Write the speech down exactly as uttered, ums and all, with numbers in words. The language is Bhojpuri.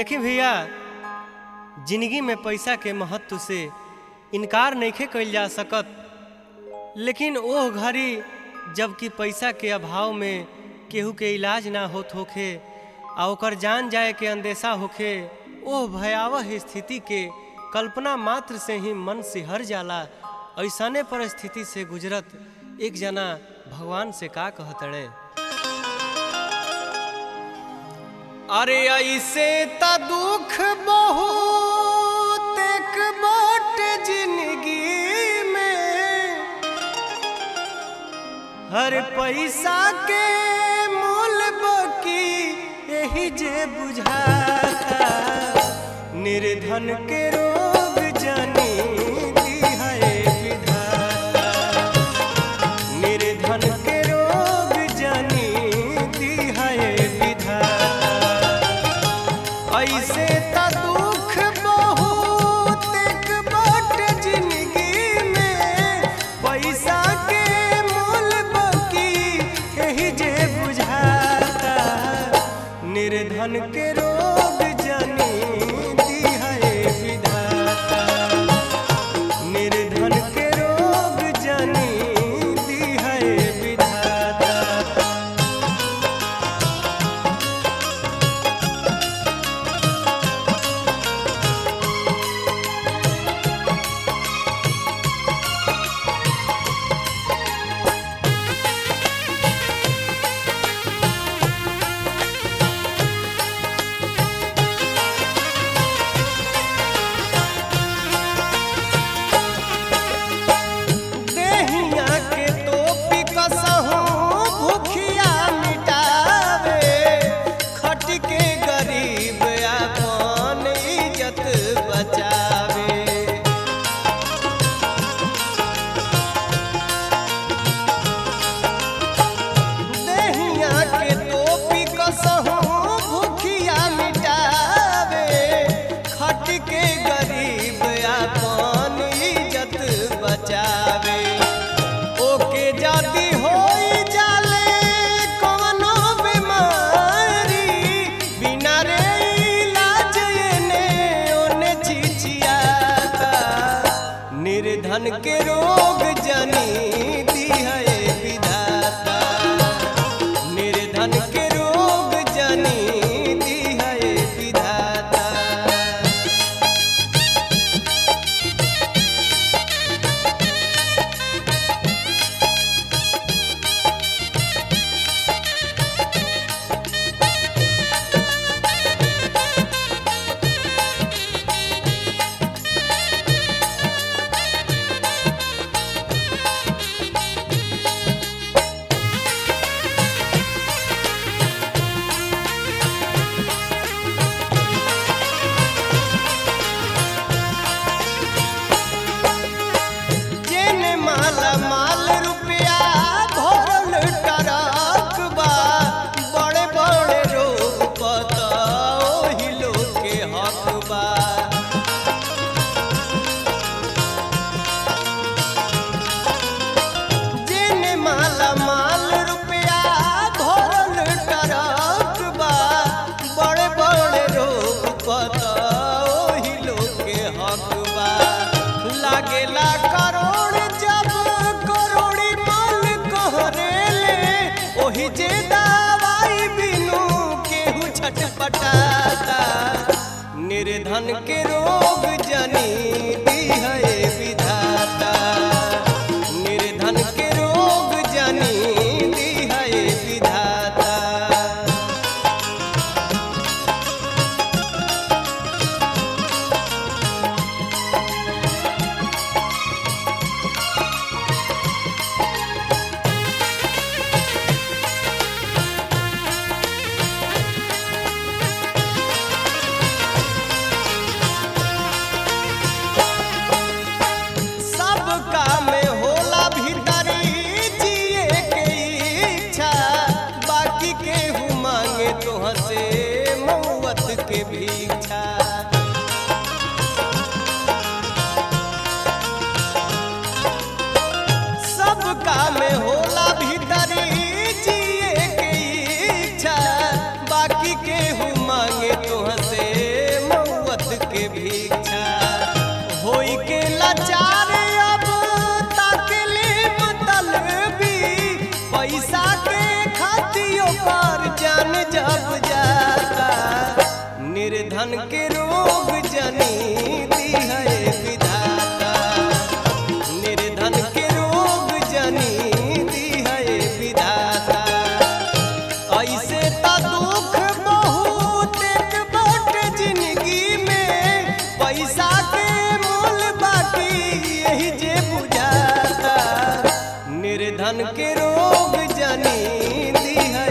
देखी भैया, जिंदगी में पैसा के महत्व से इनकार नहीं कइल जा सकत, लेकिन ओह घड़ी जबकि पैसा के अभाव में केहू के इलाज ना होत होखे आ ओकर जान जाए के अंदेशा होखे, ओह भयावह स्थिति के कल्पना मात्र से ही मन सिहर जाला। ऐसने परिस्थिति से गुजरत एक जना भगवान से का कहतड़े, अरे ऐसे त दुख बहुत एक बाट जिंदगी में, हर पैसा के मोल बकी यही जे बुझाता, निर्धन के रोग जानी दी है विधाता, निर्धन के रोग जानी दी है विधाता। ऐसे त दुख बहुत एक बाट जिंदगी में, पैसा के मोल बकी यही जे बुझाता, निर्धन के रोग जानी दी है विधाता, निर्धन के रोग जानी दी है विधाता। निर्धन के रोग जानी दी है विधाता, निर्धन के रोग जानी दी है विधाता। निर्धन के रोग जानी दी है विधाता, निर्धन के रोग जानी दी है विधाता। सबका में होला भीतरी जिए के इच्छा, बाकी केहू मांगे तुहसे निर्धन के रोग जनी दी है विधाता, निर्धन के रोग जनी दी है विधाता। ऐसे तो दुख बहुत एक बाट जिंदगी में, पैसा के मोल बाकी यही जे बुझाता। निर्धन के रोग जनी दी है